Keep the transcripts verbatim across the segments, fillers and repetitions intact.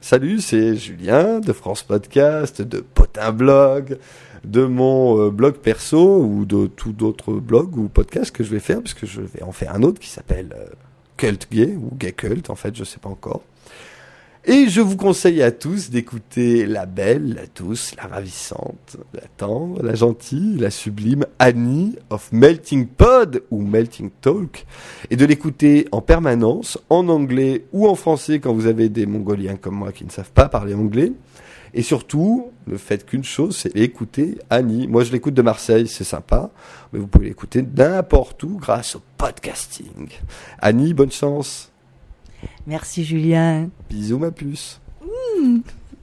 Salut, c'est Julien de France Podcast, de Potin Blog, de mon euh, blog perso ou de tout d'autres blogs ou podcasts que je vais faire, puisque je vais en faire un autre qui s'appelle euh, Cult Gay ou Gay Cult, en fait, je sais pas encore. Et je vous conseille à tous d'écouter la belle, la douce, la ravissante, la tendre, la gentille, la sublime Annie of Melting Pod ou Melting Talk, et de l'écouter en permanence, en anglais ou en français quand vous avez des Mongoliens comme moi qui ne savent pas parler anglais. Et surtout, ne faites qu'une chose, c'est écouter Annie. Moi, je l'écoute de Marseille, c'est sympa, mais vous pouvez l'écouter n'importe où grâce au podcasting. Annie, bonne chance. Merci Julien. Bisous ma puce. Mmh.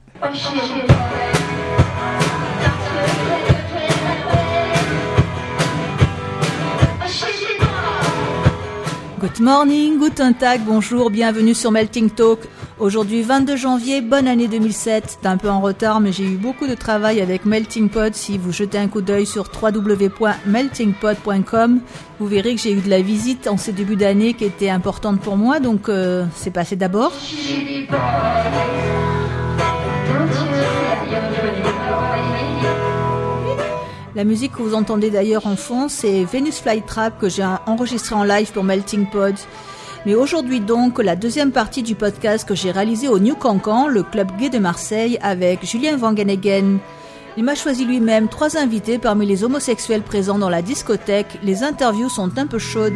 Good morning, guten Tag, bonjour, bienvenue sur Melting Talk. Aujourd'hui vingt-deux janvier, bonne année deux mille sept. T'es un peu en retard, mais j'ai eu beaucoup de travail avec Melting Pod. Si vous jetez un coup d'œil sur w w w point melting pod point com, vous verrez que j'ai eu de la visite en ces débuts d'année qui était importante pour moi, donc euh, c'est passé d'abord. La musique que vous entendez d'ailleurs en fond, c'est Venus Flytrap que j'ai enregistré en live pour Melting Pod. Mais aujourd'hui donc, la deuxième partie du podcast que j'ai réalisé au New Cancan, le club gay de Marseille, avec Julien Vangeneggen. Il m'a choisi lui-même trois invités parmi les homosexuels présents dans la discothèque. Les interviews sont un peu chaudes.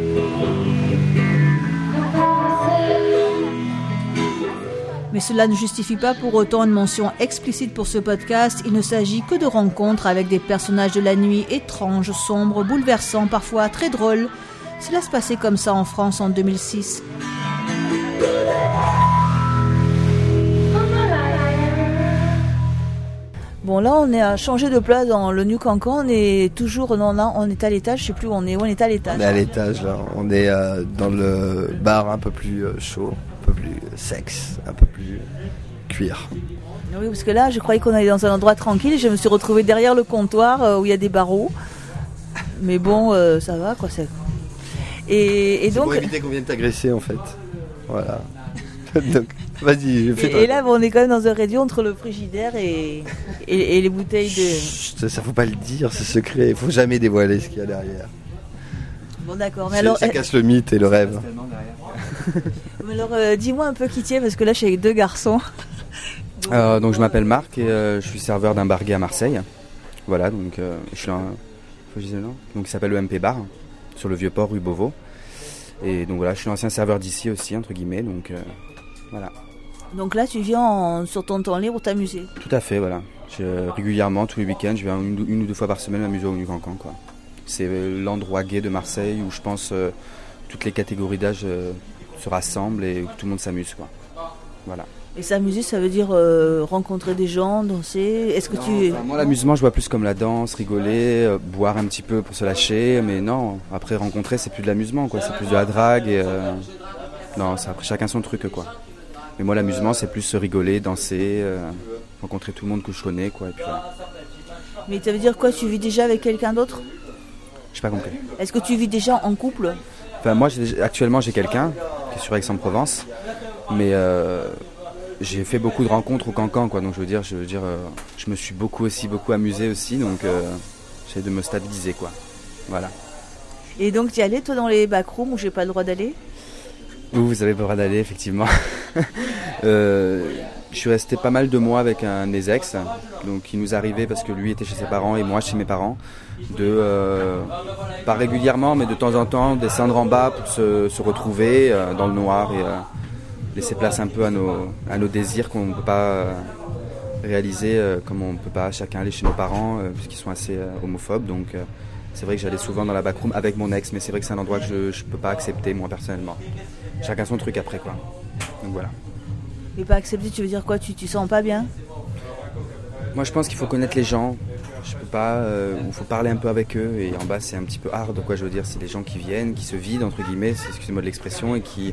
Mais cela ne justifie pas pour autant une mention explicite pour ce podcast. Il ne s'agit que de rencontres avec des personnages de la nuit étranges, sombres, bouleversants, parfois très drôles. Cela se passait comme ça en France en deux mille six. Bon, là, on est à changer de place dans le New Cancan. On est toujours, non, non, on est à l'étage. Je sais plus où on est. Où on est à l'étage. On est à l'étage, là. On est euh, dans le bar un peu plus euh, chaud, un peu plus euh, sexe, un peu plus cuir. Oui, parce que là, je croyais qu'on allait dans un endroit tranquille. Je me suis retrouvée derrière le comptoir euh, où il y a des barreaux. Mais bon, euh, ça va, quoi. C'est... Et, et c'est donc, pour éviter qu'on vienne t'agresser en fait. Voilà. Donc, vas-y, fais-toi. Et, et là, bon, on est quand même dans un radio entre le frigidaire et, et, et les bouteilles de. Chut, ça faut pas le dire, c'est secret. Il faut jamais dévoiler ce qu'il y a derrière. Bon, d'accord. Mais c'est, alors, ça casse le mythe et le rêve. mais alors, euh, dis-moi un peu qui tu es parce que là, je suis avec deux garçons. donc, euh, donc je m'appelle Marc et euh, je suis serveur d'un bar gay à Marseille. Voilà, donc euh, je suis là. Faut que je dise le nom. Donc il s'appelle le M P Bar. Sur le Vieux-Port, rue Beauvau. Et donc voilà, je suis l'ancien serveur d'ici aussi, entre guillemets, donc euh, voilà. Donc là, tu viens en, sur ton temps libre t'amuser? Tout à fait, voilà. Je, régulièrement, tous les week-ends, je viens une, une ou deux fois par semaine m'amuser au New Cancan, quoi. C'est l'endroit gay de Marseille où je pense euh, toutes les catégories d'âge euh, se rassemblent et où tout le monde s'amuse, quoi. Voilà. Et s'amuser, ça veut dire euh, rencontrer des gens, danser. Est-ce que non, tu... enfin, moi, l'amusement, je vois plus comme la danse, rigoler, euh, boire un petit peu pour se lâcher. Mais non, après, rencontrer, c'est plus de l'amusement, quoi. C'est plus de la drague. Et, euh... Non, c'est après chacun son truc, quoi. Mais moi, l'amusement, c'est plus se rigoler, danser, euh, rencontrer tout le monde que je connais, quoi. Et puis, voilà. Mais ça veut dire quoi? Tu vis déjà avec quelqu'un d'autre? J'ai pas compris. Est-ce que tu vis déjà en couple? Enfin, moi, j'ai, actuellement, j'ai quelqu'un qui est sur Aix-en-Provence. Mais... Euh... J'ai fait beaucoup de rencontres au Cancan, quoi. Donc je veux dire, je veux dire, euh, je me suis beaucoup aussi, beaucoup amusé aussi, donc euh, j'essaie de me stabiliser, quoi. Voilà. Et donc tu es allé toi dans les backrooms où j'ai pas le droit d'aller? Oui, vous avez pas le droit d'aller, effectivement. euh, je suis resté pas mal de mois avec un de mes ex, donc il nous arrivait parce que lui était chez ses parents et moi chez mes parents, de euh, pas régulièrement, mais de temps en temps descendre en bas pour se, se retrouver euh, dans le noir et euh, laisser place un peu à nos, à nos désirs qu'on ne peut pas euh, réaliser euh, comme on ne peut pas chacun aller chez nos parents euh, puisqu'ils sont assez euh, homophobes. Donc euh, c'est vrai que j'allais souvent dans la backroom avec mon ex, mais c'est vrai que c'est un endroit que je ne peux pas accepter moi personnellement. Chacun son truc après, quoi. Donc voilà. Et pas accepter, tu veux dire quoi? Tu ne sens pas bien? Moi je pense qu'il faut connaître les gens. Je peux pas, euh, il faut parler un peu avec eux et en bas c'est un petit peu hard, quoi. Je veux dire, c'est des gens qui viennent, qui se vident entre guillemets, excusez-moi de l'expression, et qui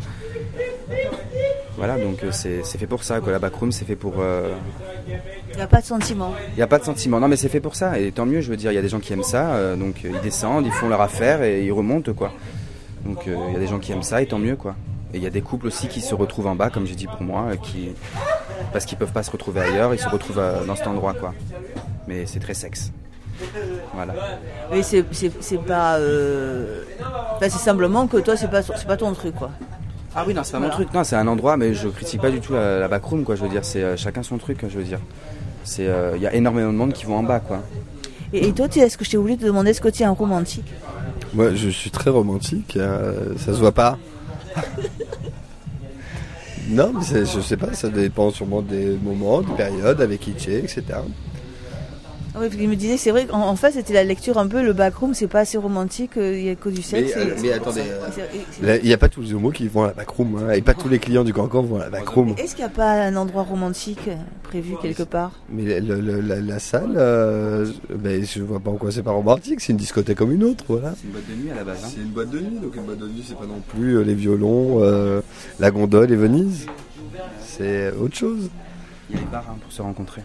voilà, donc c'est, c'est fait pour ça, quoi. La backroom c'est fait pour. Euh... Il n'y a pas de sentiment. Il n'y a pas de sentiment, non mais c'est fait pour ça et tant mieux. Je veux dire, il y a des gens qui aiment ça, euh, donc ils descendent, ils font leur affaire et ils remontent, quoi. Donc il euh, y a des gens qui aiment ça et tant mieux, quoi. Et il y a des couples aussi qui se retrouvent en bas, comme j'ai dit pour moi, qui, parce qu'ils peuvent pas se retrouver ailleurs, ils se retrouvent euh, dans cet endroit, quoi. Mais c'est très sexe. Voilà. Mais c'est, c'est, c'est pas. Euh... Enfin, c'est simplement que toi, c'est pas, c'est pas ton truc, quoi. Ah oui, non, c'est pas Voilà. mon truc. Non, c'est un endroit, mais je critique pas du tout la, la backroom, quoi. Je veux dire, c'est euh, chacun son truc, je veux dire. C'est, il euh, y a énormément de monde qui vont en bas, quoi. Et, et toi, tu, est-ce que je t'ai oublié de te demander, est-ce que tu es un romantique? Moi, je suis très romantique, euh, ça se voit pas. Non, mais c'est, je sais pas, ça dépend sûrement des moments, des périodes, avec qui tu es, et cetera. Oui, parce qu'il me disait, c'est vrai qu'en en fait, c'était la lecture un peu, le backroom, c'est pas assez romantique, il y a que du sexe. Mais, et- euh, mais attendez, euh, c'est- c'est- Là, il n'y a pas tous les homos qui vont à la backroom, hein, et pas tous les clients du Cancan vont à la backroom. Est-ce qu'il n'y a pas un endroit romantique euh, prévu quelque part? Mais le- le- la, la salle, euh, ben, je vois pas en quoi c'est pas romantique, c'est une discothèque comme une autre, voilà. C'est une boîte de nuit à la base. Hein. C'est une boîte de nuit, donc une boîte de nuit c'est pas non plus euh, les violons, euh, la gondole et Venise. C'est autre chose. Il y a les bars hein, pour se rencontrer.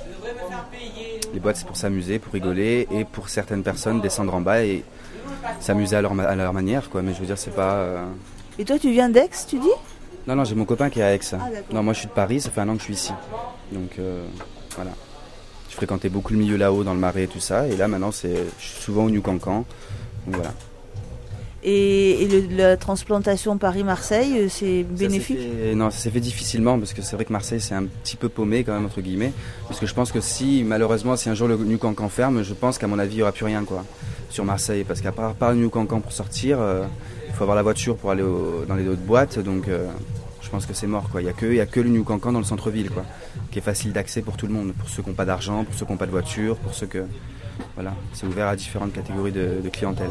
Les boîtes, c'est pour s'amuser, pour rigoler, et pour certaines personnes descendre en bas et s'amuser à leur, ma- à leur manière, quoi. Mais je veux dire, c'est pas. euh, Et toi, tu viens d'Aix, tu dis? Non, non, j'ai mon copain qui est à Aix. d'accord. Non, moi je suis de Paris, ça fait un an que je suis ici. Donc euh, voilà. Je fréquentais beaucoup le milieu là-haut, dans le Marais et tout ça, et là maintenant, c'est, je suis souvent au New Cancan. Donc voilà. Et, et le- la transplantation Paris-Marseille, euh, c'est bénéfique? Ça s'est fait- Non, ça s'est fait difficilement parce que c'est vrai que Marseille c'est un petit peu paumé quand même entre guillemets. Parce que je pense que si malheureusement si un jour le New Cancan ferme, je pense qu'à mon avis il n'y aura plus rien quoi sur Marseille parce qu'à part, part le New Cancan pour sortir, euh, il faut avoir la voiture pour aller au- dans les autres boîtes donc euh, je pense que c'est mort quoi. Il n'y a que il y a que le New Cancan dans le centre-ville quoi, qui est facile d'accès pour tout le monde, pour ceux qui n'ont pas d'argent, pour ceux qui n'ont pas de voiture, pour ceux que voilà, c'est ouvert à différentes catégories de, de clientèle.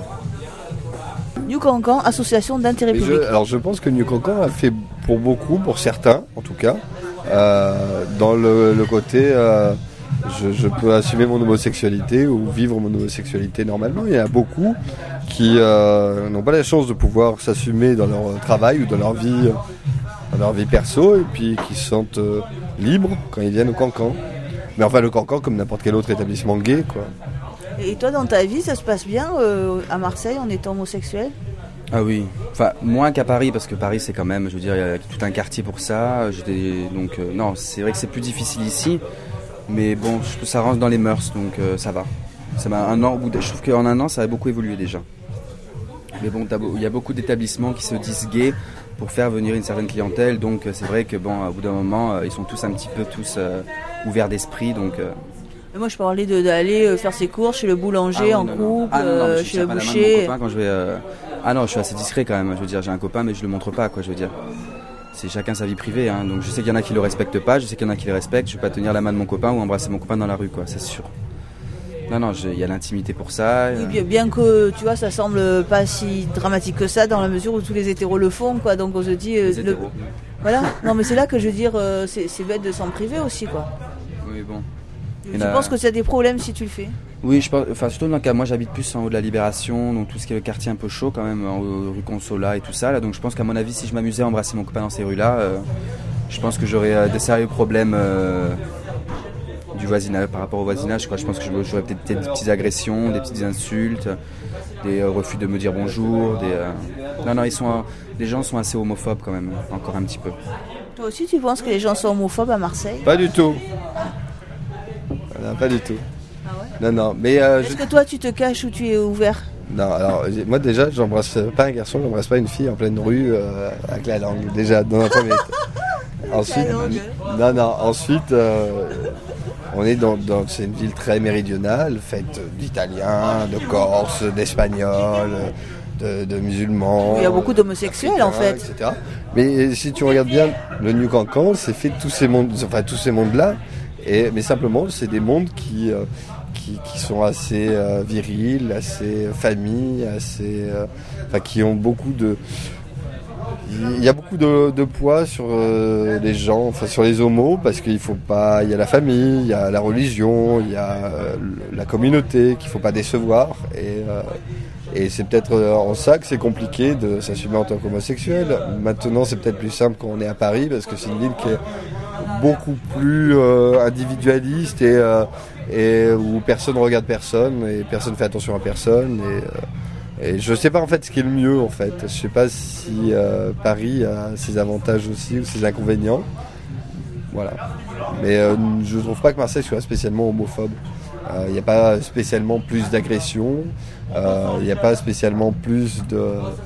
New Cancan, association d'intérêt Mais je, public. alors je pense que New Cancan a fait pour beaucoup, pour certains en tout cas, euh, dans le, le côté euh, je, je peux assumer mon homosexualité ou vivre mon homosexualité normalement. Il y en a beaucoup qui euh, n'ont pas la chance de pouvoir s'assumer dans leur travail ou dans leur vie, dans leur vie perso et puis qui se sentent euh, libres quand ils viennent au Cancan. Mais enfin le Cancan comme n'importe quel autre établissement gay quoi. Et toi, dans ta vie, ça se passe bien euh, à Marseille en étant homosexuel? Ah oui, enfin moins qu'à Paris parce que Paris c'est quand même, je veux dire, il y a tout un quartier pour ça. J'étais donc euh, non, c'est vrai que c'est plus difficile ici, mais bon, je- ça rentre dans les mœurs donc euh, ça va. Ça m'a un an, au bout de- je trouve qu'en un an ça a beaucoup évolué déjà. Mais bon, t'as beau- il y a beaucoup d'établissements qui se disent gays pour faire venir une certaine clientèle, donc euh, c'est vrai que bon, au bout d'un moment, euh, ils sont tous un petit peu tous euh, ouverts d'esprit, donc. euh, Mais moi, je parlais de- d'aller euh, faire ses courses chez le boulanger Ah en oui, non, non. couple, Ah non, non, mais euh, je chez tiens le pas la main de boucher. mon copain quand je vais. euh, Ah non, je suis assez discret quand même. Je veux dire, j'ai un copain, mais je le montre pas, quoi. Je veux dire, c'est chacun sa vie privée. Hein. Donc je sais qu'il y en a qui le respectent pas, je sais qu'il y en a qui le respectent. Je vais pas tenir la main de mon copain ou embrasser mon copain dans la rue, quoi. C'est sûr. Non, non, je- il y a l'intimité pour ça. Oui, euh, bien, bien que, tu vois, ça semble pas si dramatique que ça, dans la mesure où tous les hétéros le font, quoi. Donc on se dit... euh, les le- hétéros. Voilà. Non, mais c'est là que je veux dire, euh, c'est c'est bête de s'en priver aussi, quoi. Oui, bon. Tu Il y en a- penses que tu as des problèmes si tu le fais? Oui, je pense, enfin, surtout dans le cas, moi j'habite plus en haut de la Libération, donc tout ce qui est le quartier un peu chaud quand même, en haut, rue Consola et tout ça. Là, donc je pense qu'à mon avis, si je m'amusais à embrasser mon copain dans ces rues-là, euh, je pense que j'aurais euh, des sérieux problèmes euh, du voisinage, par rapport au voisinage. Quoi. Je pense que j'aurais peut-être peut-être des petites agressions, des petites insultes, des euh, refus de me dire bonjour. Des, euh, Non, non, ils sont, euh, les gens sont assez homophobes quand même, encore un petit peu. Toi aussi, tu penses que les gens sont homophobes à Marseille? Pas du tout. Voilà, pas du tout. Ah ouais? Non, non, mais euh, Est-ce je- que toi, tu te caches ou tu es ouvert? non, alors j'ai- moi déjà, j'embrasse pas un garçon, j'embrasse pas une fille en pleine rue euh, avec la langue. Déjà dans un premier temps. Ensuite, La langue. non, non. Ensuite, euh, on est dans, dans c'est une ville très méridionale, faite d'Italiens, de Corses, d'Espagnols, de, de musulmans. Il y a beaucoup d'homosexuels, en fait. et cetera. Mais si tu regardes bien, le New Cancan, c'est fait de tous ces mondes, enfin tous ces mondes-là. Et mais simplement, c'est des mondes qui euh, qui, qui sont assez euh, virils, assez familles, assez, euh, enfin qui ont beaucoup de il y a beaucoup de, de poids sur euh, les gens, enfin sur les homos, parce qu'il faut pas, il y a la famille, il y a la religion, il y a euh, la communauté qu'il faut pas décevoir, et, euh, et c'est peut-être en ça que c'est compliqué de s'assumer en tant qu'homosexuel. Maintenant, c'est peut-être plus simple quand on est à Paris, parce que c'est une ville qui est beaucoup plus euh, individualiste et, euh, et où personne regarde personne et personne fait attention à personne. Et, euh, Et je sais pas en fait ce qui est le mieux en fait. Je sais pas si euh, Paris a ses avantages aussi ou ses inconvénients. Voilà. Mais euh, je trouve pas que Marseille soit spécialement homophobe. Il n'y a pas spécialement plus d'agression. Il euh, n'y a pas spécialement plus de...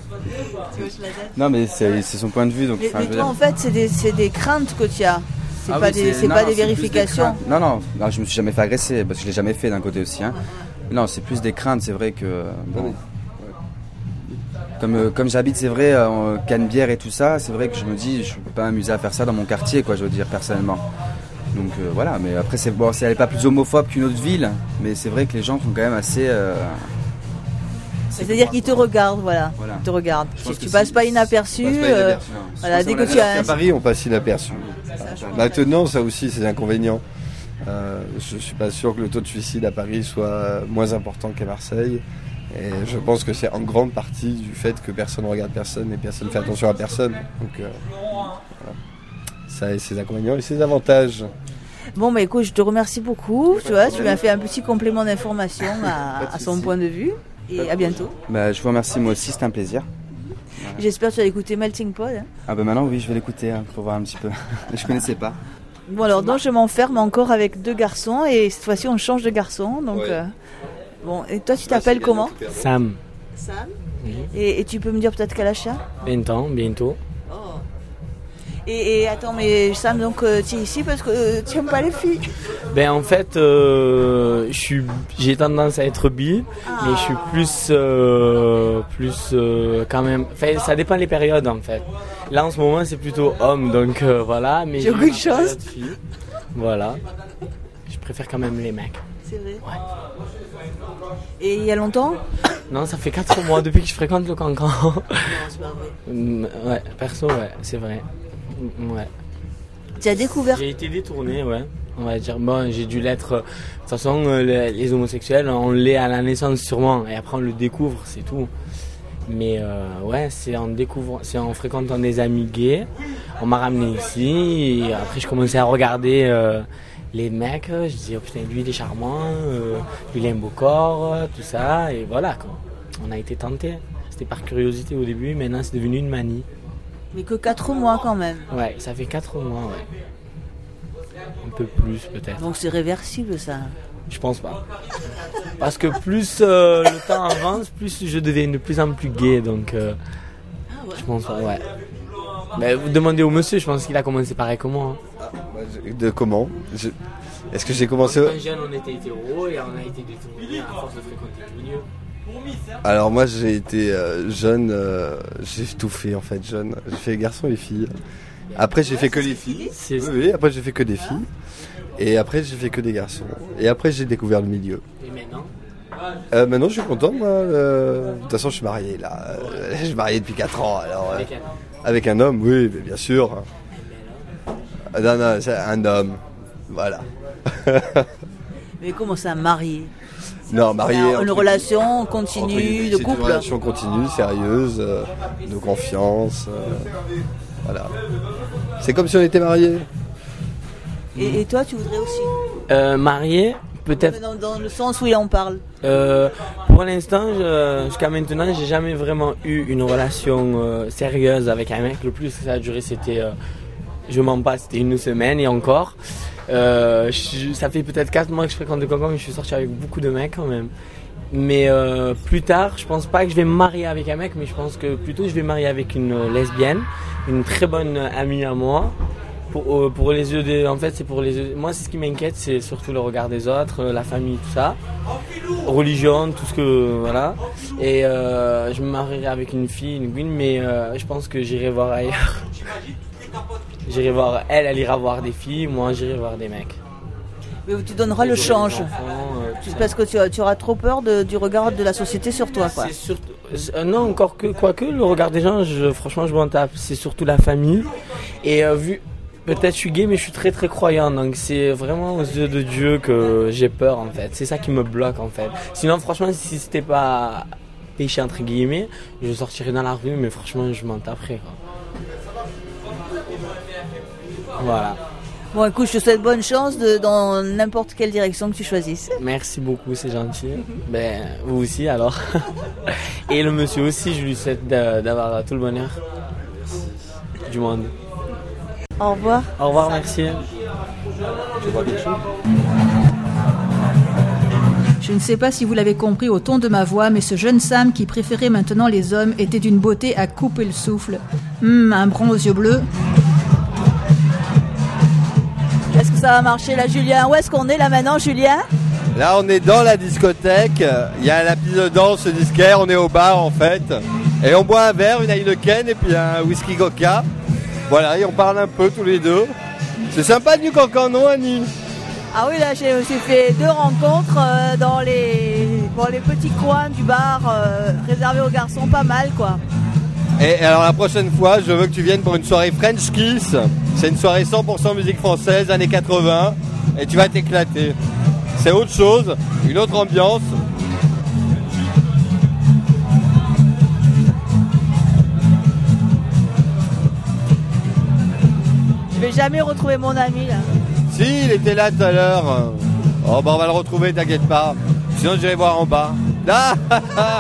Non mais c'est, c'est son point de vue. Donc, mais enfin, mais je toi veux dire... en fait c'est des, c'est des craintes que tu as. C'est Ah pas oui, des, c'est non, pas non, des c'est plus vérifications. craintes. Non, non, non, je me suis jamais fait agresser parce que je l'ai jamais fait d'un côté aussi. Hein. Non, c'est plus des craintes, c'est vrai que... Bon, Comme, euh, comme j'habite, c'est vrai, euh, Canebière et tout ça, c'est vrai que je me dis, je peux pas m'amuser à faire ça dans mon quartier, quoi, je veux dire, personnellement. Donc euh, voilà, mais après, c'est, bon, c'est, elle n'est pas plus homophobe qu'une autre ville, mais c'est vrai que les gens sont quand même assez... Euh, C'est-à-dire qu'ils te regardent, voilà. Voilà. Ils te regardent. Je pense Tu que passes si- pas inaperçu. passe pas euh, inaperçu, non. voilà, Je dès pense que qu'on tu a- as À Paris, on passe inaperçu. Maintenant, ça aussi, c'est inconvénient. Euh, je suis pas sûr que le taux de suicide à Paris soit moins important qu'à Marseille. Et je pense que c'est en grande partie du fait que personne ne regarde personne et personne ne fait attention à personne. Donc, euh, voilà. Ça a ses inconvénients et ses avantages. Bon, bah écoute, je te remercie beaucoup. Tu vois, tu m'as fait un petit complément d'information à, à son point de vue. Et à bientôt. Bah, je vous remercie, moi aussi, c'était un plaisir. J'espère que tu vas écouter Melting Pod. Hein. Ah bah maintenant, oui, je vais l'écouter hein, pour voir un petit peu. Je connaissais pas. Bon, alors, donc, je m'enferme encore avec deux garçons. Et cette fois-ci, on change de garçon. Donc, Ouais. euh, bon, et toi, tu t'appelles comment? Sam, Sam. Oui. Et, et tu peux me dire peut-être quel âge tu as? vingt ans, bientôt. Et, et attends, mais Sam, donc euh, tu es ici parce que euh, tu n'aimes pas les filles? Ben en fait, euh, je suis, j'ai tendance à être bi, mais je suis plus, euh, plus euh, quand même. Enfin, ça dépend des périodes en fait. Là en ce moment, c'est plutôt homme, donc euh, voilà. Mais J'ai eu beaucoup de ma chance. période fille. Voilà. Je préfère quand même les mecs. C'est vrai. Et il y a longtemps? Non, ça fait quatre mois depuis que je fréquente le cancan. Non, c'est pas vrai. Mm, ouais, perso, ouais, c'est vrai. Mm, Ouais. Tu as découvert? J'ai été détourné, ouais. On va dire, bon, j'ai dû l'être. euh, De toute façon, euh, les, les homosexuels, on l'est à la naissance sûrement, et après on le découvre, c'est tout. Mais euh, ouais, c'est en découvrant, c'est en fréquentant des amis gays. On m'a ramené ici, et après je commençais à regarder euh, les mecs. Je disais, oh putain, lui il est charmant, euh, lui il a un beau corps, euh, tout ça, et voilà quoi. On a été tentés. C'était par curiosité au début, maintenant c'est devenu une manie. Mais que quatre mois quand même. Ouais, ça fait quatre mois, ouais. Un peu plus peut-être. Donc c'est réversible ça. Je pense pas. Parce que plus euh, le temps avance, plus je deviens de plus en plus gay, donc euh, je pense pas, ouais. Mais vous demandez au monsieur, je pense qu'il a commencé pareil que moi. hein. De comment Je- Est-ce que j'ai commencé... Quand jeune, on était hétéro et on a été détournés à force de fréquenter le milieu. Alors moi j'ai été euh, jeune, euh, j'ai tout fait en fait jeune. J'ai fait garçons et filles. Après j'ai fait que les filles. C'est Oui, oui, après j'ai fait que des filles. Et après j'ai fait que des garçons. Et après j'ai découvert le milieu. Et maintenant Euh, maintenant je suis content moi. euh, De toute façon je suis marié là. Euh, Je suis marié depuis quatre ans alors. euh, avec un Avec un homme, oui, mais bien sûr. Ah, non, non, c'est un homme. Voilà. Mais comment ça, marié? Non, marié. Une entre- relation entre continue guillemets, de c'est couple? Une relation continue, sérieuse, euh, de confiance. euh, voilà. C'est comme si on était mariés. Et, et toi, tu voudrais aussi? euh, marié, peut-être. Dans, dans le sens où il en parle. Euh, pour l'instant, je- jusqu'à maintenant, j'ai jamais vraiment eu une relation euh, sérieuse avec un mec. Le plus que ça a duré, c'était, euh, je mens pas, c'était une semaine et encore. Euh, je- ça fait peut-être quatre mois que je fréquente le cancan, mais je suis sorti avec beaucoup de mecs quand même. Mais euh, plus tard, je pense pas que je vais me marier avec un mec, mais je pense que plutôt je vais me marier avec une lesbienne, une très bonne amie à moi. Pour, euh, pour les yeux des, en fait, c'est pour les yeux. Moi, c'est ce qui m'inquiète, c'est surtout le regard des autres, euh, la famille, tout ça, religion, tout ce que voilà. Et euh, je me marierai avec une fille, une queen, mais euh, je pense que j'irai voir ailleurs. J'irai voir, elle, elle ira voir des filles, moi j'irai voir des mecs. Mais tu donneras le J'aurai des change. enfants, euh, tout ça. Parce que tu, tu auras trop peur de- du regard de la société sur toi, quoi. C'est surtout, euh, non, encore que, quoique, le regard des gens, je, franchement, je m'en tape. C'est surtout la famille. Et euh, vu, peut-être je suis gay, mais je suis très très croyant. Donc c'est vraiment aux yeux de Dieu que j'ai peur, en fait. C'est ça qui me bloque, en fait. Sinon, franchement, si c'était pas péché, entre guillemets, je sortirais dans la rue, mais franchement, je m'en taperais, quoi. Voilà. Bon, écoute, je te souhaite bonne chance de, dans n'importe quelle direction que tu choisisses. Merci beaucoup, c'est gentil. Ben, vous aussi alors. Et le monsieur aussi, je lui souhaite de, d'avoir tout le bonheur du monde. Au revoir. Au revoir, merci. Tu vois quelque chose? Je ne sais pas si vous l'avez compris au ton de ma voix, mais ce jeune Sam qui préférait maintenant les hommes était d'une beauté à couper le souffle. Hum, un bronze aux yeux bleus. Est-ce que ça va marcher là, Julien? Où est-ce qu'on est là maintenant, Julien? Là, on est dans la discothèque. Il y a la piste de danse disquaire. On est au bar en fait. Et on boit un verre, une Heineken et puis un whisky coca. Voilà, et on parle un peu tous les deux. C'est sympa de New Cancan, non, Annie? Ah oui, là, j'ai, j'ai fait deux rencontres euh, dans, les, dans les petits coins du bar euh, réservés aux garçons, pas mal, quoi. Et alors, la prochaine fois, je veux que tu viennes pour une soirée French Kiss. C'est une soirée cent pour cent musique française, années quatre-vingts. Et tu vas t'éclater. C'est autre chose, une autre ambiance. Je vais jamais retrouver mon ami, là. Si, il était là tout à l'heure. Oh, bah on va le retrouver, t'inquiète pas. Sinon, j'irai voir en bas. Ah, ah, ah.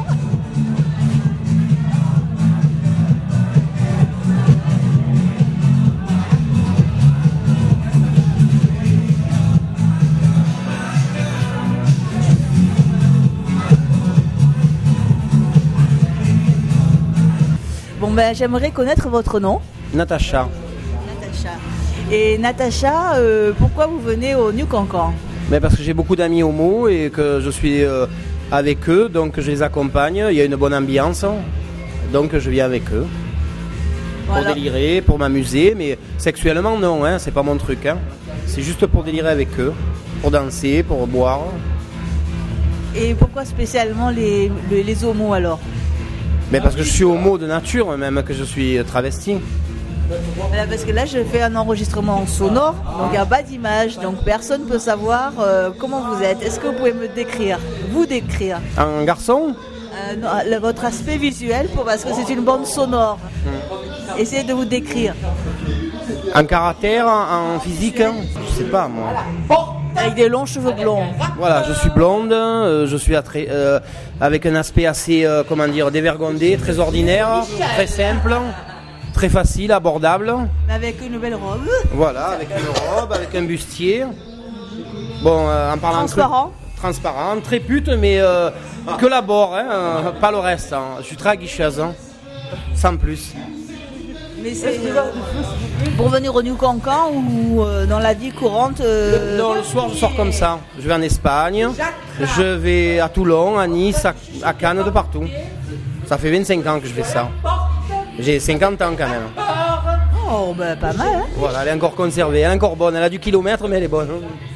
Bon, ben, j'aimerais connaître votre nom. Natacha. Natacha. Et Natacha, euh, pourquoi vous venez au New Cancan? Mais parce que j'ai beaucoup d'amis homo et que je suis euh, avec eux, donc je les accompagne. Il y a une bonne ambiance, donc je viens avec eux. Voilà. Pour délirer, pour m'amuser, mais sexuellement non, hein, c'est pas mon truc. Hein. C'est juste pour délirer avec eux, pour danser, pour boire. Et pourquoi spécialement les, les, les homos alors? Mais parce que je suis homo de nature, même que je suis travesti. Voilà, parce que là, je fais un enregistrement sonore, donc il n'y a pas d'image, donc personne ne peut savoir euh, comment vous êtes. Est-ce que vous pouvez me décrire, vous décrire Un garçon? euh, non, le- votre aspect visuel, pour, parce que c'est une bande sonore. Essayez de vous décrire. Un caractère, en physique? Hein. Je sais pas, moi. Avec des longs cheveux blonds. Voilà, je suis blonde, euh, je suis attra- euh, avec un aspect assez, euh, comment dire, dévergondé, très ordinaire, très simple, très facile, abordable. Avec une belle robe. Voilà, avec une robe, avec un bustier. Bon, euh, en parlant Transparent. de... Transparent, très pute, mais euh, que la bord, hein, euh, pas le reste. Hein. Je suis très guicheuse, hein, sans plus. Mais c'est euh, pour venir au New Cancan ou euh, dans la vie courante euh, Non, le soir, je sors comme ça. Je vais en Espagne, je vais à Toulon, à Nice, à, à Cannes, de partout. Ça fait vingt-cinq ans que je fais ça. J'ai cinquante ans quand même. Oh, ben pas mal, hein. Voilà, elle est encore conservée, elle est encore bonne. Elle a du kilomètre, mais elle est bonne.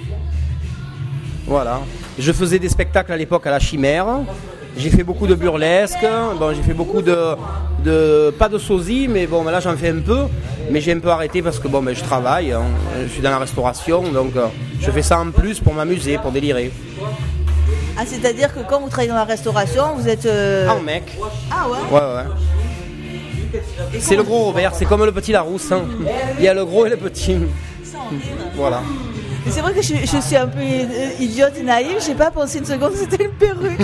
Voilà. Je faisais des spectacles à l'époque à la Chimère. J'ai fait beaucoup de burlesque. Bon, j'ai fait beaucoup de, de pas de sosie, mais bon, là j'en fais un peu. Mais j'ai un peu arrêté parce que bon, ben, je travaille. Hein. Je suis dans la restauration, donc euh, je fais ça en plus pour m'amuser, pour délirer. Ah, c'est-à-dire que quand vous travaillez dans la restauration, vous êtes... euh, En mec. Ah ouais. Ouais, ouais. C'est le gros Robert, c'est comme le petit Larousse. Hein. Il y a le gros et le petit. Voilà. Mais c'est vrai que je, je suis un peu euh, idiote et naïve, j'ai pas pensé une seconde que c'était une perruque.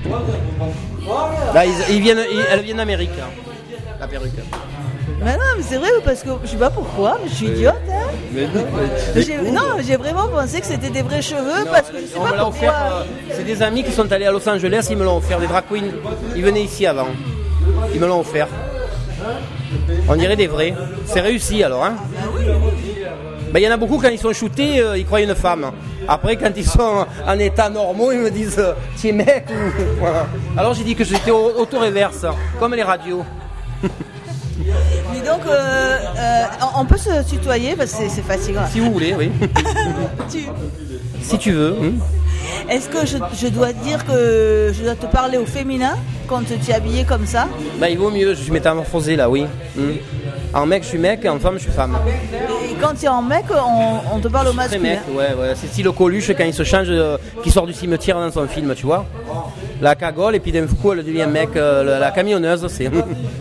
Là, ils, ils viennent, ils- elles viennent d'Amérique, hein, la perruque. Mais non, mais c'est vrai, parce que je sais pas pourquoi, mais je suis idiote, hein. Mais non, mais tu J'ai- non, j'ai vraiment pensé que c'était des vrais cheveux, parce que je sais On pas me l'a pourquoi. offert, euh, c'est des amis qui sont allés à Los Angeles, ils me l'ont offert, des drag queens. Ils venaient ici avant. Ils me l'ont offert. On dirait des vrais. C'est réussi alors, hein. Ben, il y en a beaucoup quand ils sont shootés, euh, ils croient une femme. Après, quand ils sont en état normaux, ils me disent euh, tu es mec ou... Voilà. Alors j'ai dit que j'étais au- auto-reverse, comme les radios. Mais donc, euh, euh, on on peut se tutoyer, parce que c'est- c'est fatigant. Si vous voulez, oui. Tu- Si tu veux. hein. Est-ce que je, je dois dire que je dois te parler au féminin quand tu es habillé comme ça? Ben, il vaut mieux, je suis métamorphosé là, oui. Hum. En mec, je suis mec, et en femme, je suis femme. Et quand tu es en mec, on, on te parle au Très masculin. mec, ouais, ouais. C'est style Coluche quand il se change, euh, qui sort du cimetière dans son film, tu vois. La cagole, et puis d'un coup, elle devient mec, euh, la, la camionneuse, c'est.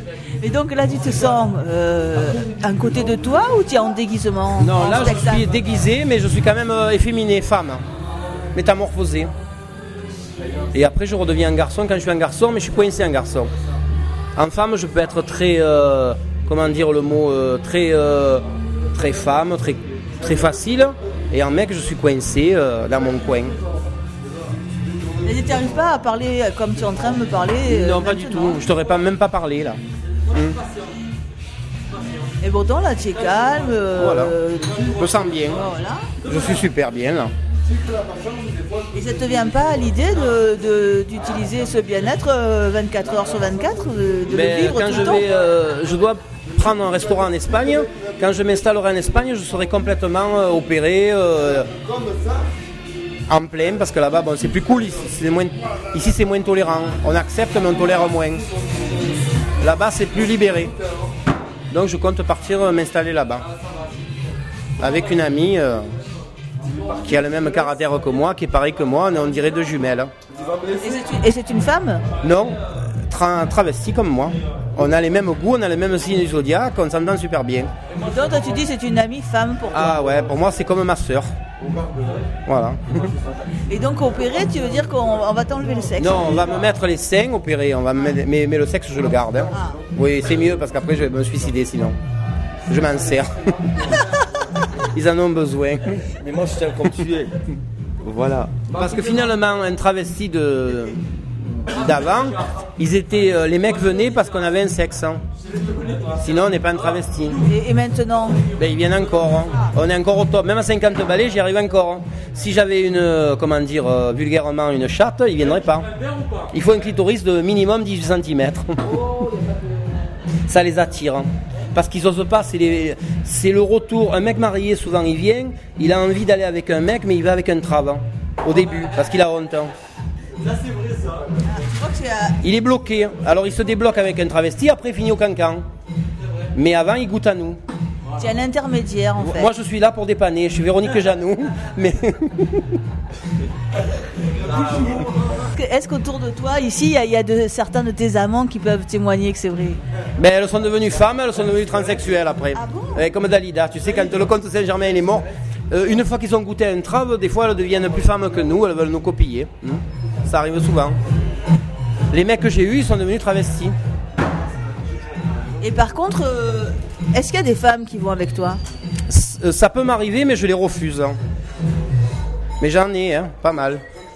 Et donc là, tu te sens euh, un côté de toi ou tu es en déguisement? Non, en là, spectacle? je suis déguisé, mais je suis quand même euh, efféminé, femme, métamorphosé. Et après, je redeviens un garçon quand je suis un garçon, mais je suis coincé un garçon. En femme, je peux être très, euh, comment dire le mot, euh, très, euh, très femme, très, très facile. Et en mec, je suis coincé euh, dans mon coin. Et tu n'arrives pas à parler comme tu es en train de me parler euh, Non, pas du tout. Je t'aurais pas, même pas parlé là. Hum. Et pourtant, là, tu es calme. Euh, Voilà. Je me sens bien. Voilà. Je suis super bien là. Et ça ne te vient pas à l'idée de, de- d'utiliser ce bien-être euh, vingt-quatre heures sur vingt-quatre, de, de Mais le vivre quand tout je le temps? vais, euh, je dois prendre un restaurant en Espagne. Quand je m'installerai en Espagne, je serai complètement euh, opéré euh, en plein parce que là-bas, bon, c'est plus cool. Ici, c'est moins, ici, c'est moins tolérant. On accepte, mais on tolère moins. Là-bas, c'est plus libéré. Donc, je compte partir euh, m'installer là-bas avec une amie euh, qui a le même caractère que moi, qui est pareil que moi. On, est, on dirait deux jumelles. Et c'est une, et c'est une femme? Non, tra- travesti comme moi. On a les mêmes goûts, on a les mêmes signes du zodiaque, on s'entend super bien. Et donc, toi, tu dis c'est une amie femme pour toi. Ah ouais, pour moi c'est comme ma sœur. Voilà. Et donc, opérer, tu veux dire qu'on on va t'enlever le sexe? Non, on va me mettre les seins opérés, on va me mettre- mais, mais le sexe je le garde. hein. Ah. Oui, c'est mieux parce qu'après je vais me suicider sinon. Je m'en sers. Ils en ont besoin. Mais moi, je tiens comme tu es. Voilà. Parce que finalement, un travesti de d'avant, ils étaient, euh, les mecs venaient parce qu'on avait un sexe. hein. Sinon, on n'est pas un travesti. Et, et maintenant? Ben, ils viennent encore. hein. On est encore au top. Même à cinquante balais, j'y arrive encore. hein. Si j'avais une, euh, comment dire, euh, vulgairement une chatte, ils viendraient pas. Il faut un clitoris de minimum dix-huit centimètres. Ça les attire. hein. Parce qu'ils osent pas, c'est, les- c'est le retour. Un mec marié, souvent, il vient, il a envie d'aller avec un mec, mais il va avec un trave. hein, Au début, parce qu'il a honte. hein. Je crois que c'est à- Il est bloqué. hein. Alors il se débloque avec un travesti, après il finit au cancan. Mais avant, il goûte à nous. c'est un intermédiaire, en fait. Moi, je suis là pour dépanner. Je suis Véronique Janoux. Mais Est-ce qu'autour de toi, ici, il y a, il y a de, certains de tes amants qui peuvent témoigner que c'est vrai? ben, elles sont devenues femmes, elles sont devenues transsexuelles après. Ah bon? Eh, comme Dalida. Tu sais, quand le comte Saint-Germain il est mort, euh, une fois qu'ils ont goûté à un trave, des fois elles deviennent plus femmes que nous, elles veulent nous copier. Hmm. Ça arrive souvent. Les mecs que j'ai eus, ils sont devenus travestis. Et par contre, euh, est-ce qu'il y a des femmes qui vont avec toi? C- euh, ça peut m'arriver, mais je les refuse. hein. Mais j'en ai, hein, pas mal.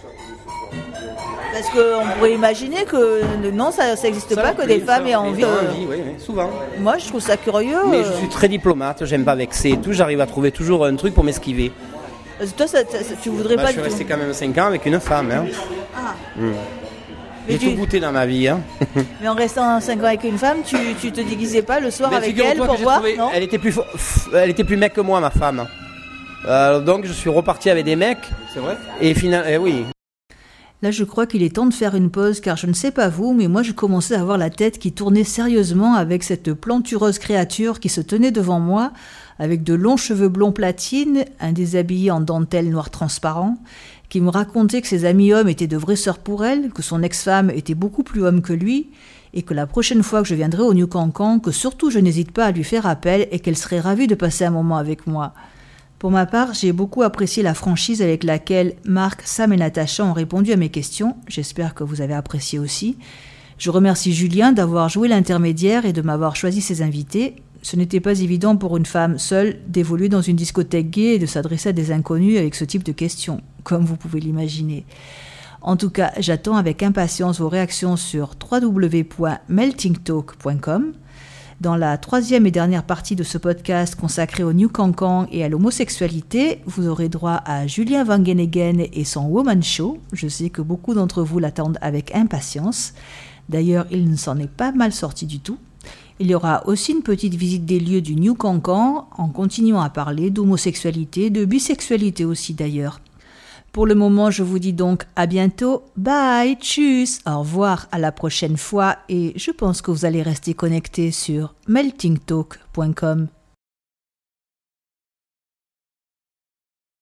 Parce qu'on pourrait imaginer que non, ça n'existe pas, que des femmes aient envie. Ils ont de- envie, oui, oui, souvent. Moi, je trouve ça curieux. Mais euh. je suis très diplomate, j'aime pas vexer et tout, j'arrive à trouver toujours un truc pour m'esquiver. Parce que toi, ça- ça- tu voudrais Bah, pas je suis du tout. resté quand même cinq ans avec une femme. Hein. Ah. Mm. Mais J'ai tu- tout goûté dans ma vie. Hein. Mais en restant cinq ans avec une femme, tu, tu te déguisais pas le soir Mais avec figure-toi elle que pour j'ai voir, trouvé- non? elle, était plus, fo- pff, elle était plus mec que moi, ma femme. Euh, donc je suis reparti avec des mecs. C'est vrai? Et finalement, eh oui. Là, je crois qu'il est temps de faire une pause, car je ne sais pas vous, mais moi je commençais à avoir la tête qui tournait sérieusement avec cette plantureuse créature qui se tenait devant moi, avec de longs cheveux blonds platine, un déshabillé en dentelle noir transparent, qui me racontait que ses amis hommes étaient de vraies sœurs pour elle, que son ex-femme était beaucoup plus homme que lui, et que la prochaine fois que je viendrai au New Cancan, que surtout je n'hésite pas à lui faire appel et qu'elle serait ravie de passer un moment avec moi. Pour ma part, j'ai beaucoup apprécié la franchise avec laquelle Marc, Sam et Natacha ont répondu à mes questions. J'espère que vous avez apprécié aussi. Je remercie Julien d'avoir joué l'intermédiaire et de m'avoir choisi ses invités. Ce n'était pas évident pour une femme seule d'évoluer dans une discothèque gay et de s'adresser à des inconnus avec ce type de questions, comme vous pouvez l'imaginer. En tout cas, j'attends avec impatience vos réactions sur w w w point melting talk point com. Dans la troisième et dernière partie de ce podcast consacré au New Cancan et à l'homosexualité, vous aurez droit à Julien Vangenegen et son Woman Show. Je sais que beaucoup d'entre vous l'attendent avec impatience. D'ailleurs, il ne s'en est pas mal sorti du tout. Il y aura aussi une petite visite des lieux du New Cancan en continuant à parler d'homosexualité, de bisexualité aussi d'ailleurs. Pour le moment, je vous dis donc à bientôt. Bye, tchuss, au revoir, à la prochaine fois et je pense que vous allez rester connectés sur melting talk point com.